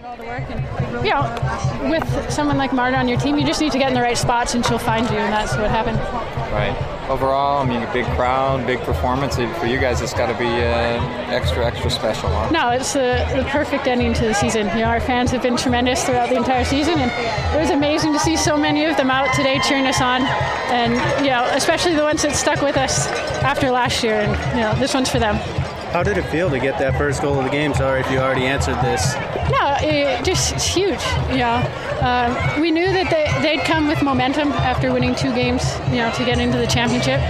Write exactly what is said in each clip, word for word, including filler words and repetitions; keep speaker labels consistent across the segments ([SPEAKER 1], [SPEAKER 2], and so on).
[SPEAKER 1] all the work. And, you know, with someone like Marta on your team, you just need to get in the right spots and she'll find you, and that's what happened.
[SPEAKER 2] Right. Overall, I mean, a big crowd, big performance. For you guys, it's got to be uh, extra, extra special, huh?
[SPEAKER 1] No, it's the, the perfect ending to the season. You know, our fans have been tremendous throughout the entire season, and it was amazing to see so many of them out today cheering us on, and, you know, especially the ones that stuck with us after last year, and, you know, this one's for them.
[SPEAKER 3] How did it feel to get that first goal of the game? Sorry if you already answered this.
[SPEAKER 1] No, it just it's huge. You know, um, we knew that they, they'd come with momentum after winning two games, you know, to get into the championship,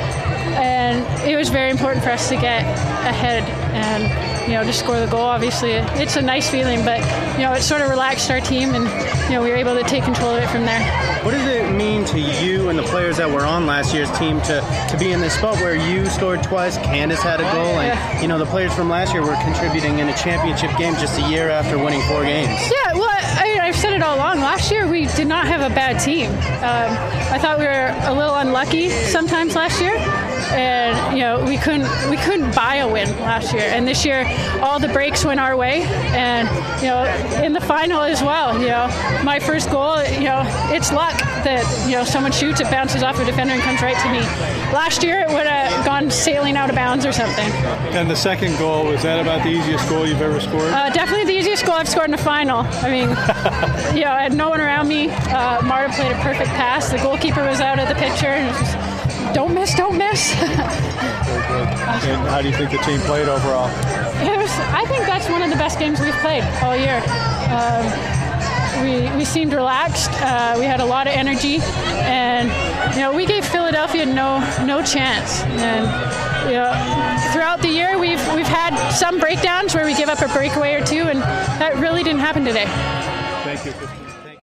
[SPEAKER 1] and it was very important for us to get ahead and, you know, to score the goal. Obviously, it's a nice feeling, but, you know, it sort of relaxed our team, and, you know, we were able to take control of it from there.
[SPEAKER 3] What does it mean to you and the players that were on last year's team to, to be in this spot where you scored twice, Candace had a goal, and, you know, the players from last year were contributing in a championship game just a year after winning four games?
[SPEAKER 1] Yeah, well, I, I've said it all along. Last year we did not have a bad team. Um, I thought we were a little unlucky sometimes last year, and, you know, we couldn't we couldn't buy a win last year. And this year, all the breaks went our way, and, you know, in the final as well. You know, my first goal, you know, it's luck that, you know, someone shoots, it bounces off a defender and comes right to me. Last year it would have gone sailing out of bounds or something.
[SPEAKER 4] And the second goal, was that about the easiest goal you've ever scored?
[SPEAKER 1] Uh, definitely the easiest goal I've scored in a final. I mean, you know, I had no one around me. Uh, Marta played a perfect pass. The goalkeeper was out of the picture. And it was just, don't miss, don't miss.
[SPEAKER 4] Very good. And how do you think the team played overall?
[SPEAKER 1] It was. I think that's one of the best games we've played all year. Um, we we seemed relaxed. Uh, we had a lot of energy, and, you know, we gave Philadelphia no no chance. And, you know, throughout the year we've we've had some breakdowns where we give up a breakaway or two, and that really didn't happen today.
[SPEAKER 4] Thank you.